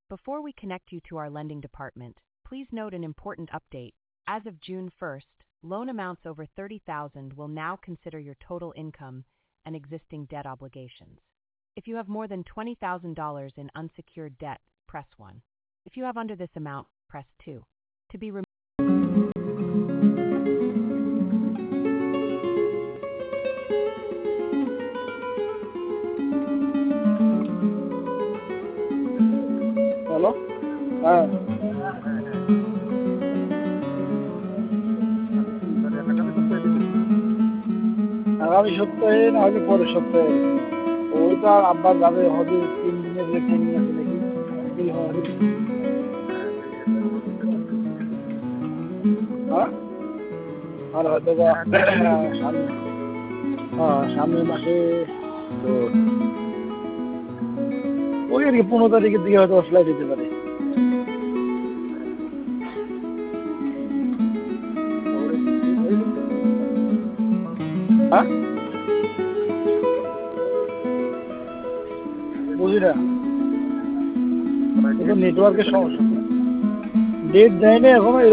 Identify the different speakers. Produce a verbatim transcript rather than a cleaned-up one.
Speaker 1: Before we connect you to our lending department, please note an important update. As of June first, loan amounts over thirty thousand dollars will now consider your total income and existing debt obligations. If you have more than twenty thousand dollars in unsecured debt, press one. If you have under this amount, press two. To be removed.
Speaker 2: Hello হ্যাঁ আগামী সপ্তাহে না হলে পরের সপ্তাহে ওইটা আব্বা যাবে হবে তিন দিনের যে ট্রেনিং আছে নাকি কি হবে হ্যাঁ আর হয়তো বা সামনে হ্যাঁ সামনের মাসে তো ওই আর কি পনেরো তারিখের দিকে হয়তো ফ্লাইট দিতে পারে হ্যাঁ বুঝি না নেটওয়ার্কের সমস্যা ডেট দেয় না এখনো